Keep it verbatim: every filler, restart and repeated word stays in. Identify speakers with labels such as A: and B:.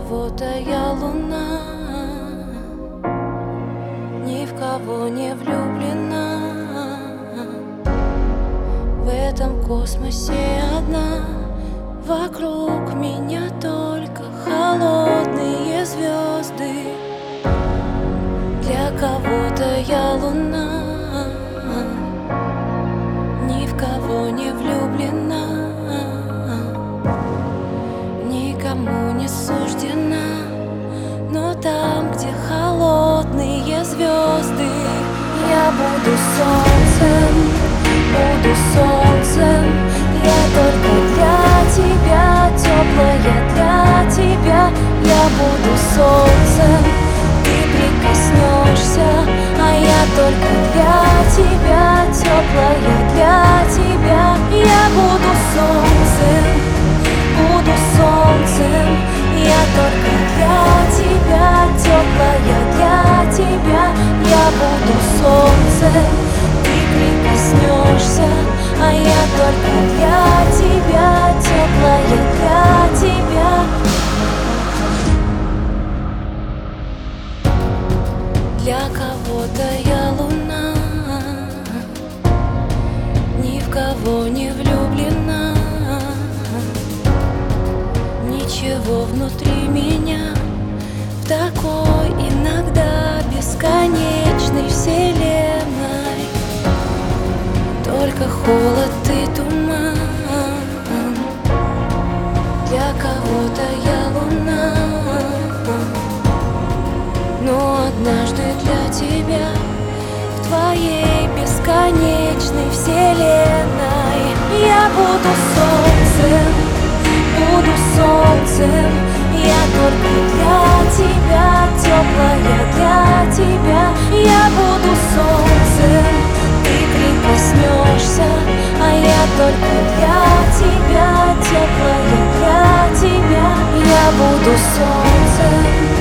A: кого-то я луна, ни в кого не влюблена. В этом космосе одна, вокруг меня только холодные звезды. Для кого-то я луна, ни в кого не влюблена, никому не суждена. Но там, где холодные звезды, я буду солнцем, буду солнцем. Я только для тебя, теплая для тебя. Я буду солнцем, ты прикоснешься, а я только для тебя, теплая для тебя. Я буду солнцем, буду солнцем. Я только для тебя, теплая для тебя. Я буду солнцем, ты прикоснешься, а я только для тебя, теплая для тебя. Для кого-то я луна, ни в кого не влюблена. Ничего внутри меня в такой иногда бесконечной вселенной. Только холод и туман. Для кого-то я луна, но однажды для тебя в твоей бесконечной вселенной я буду солнцем, буду солнцем. Я только для тебя, теплая для тебя. Я буду солнцем, ты прикоснешься, а я только для тебя, теплая для тебя. Я буду солнцем.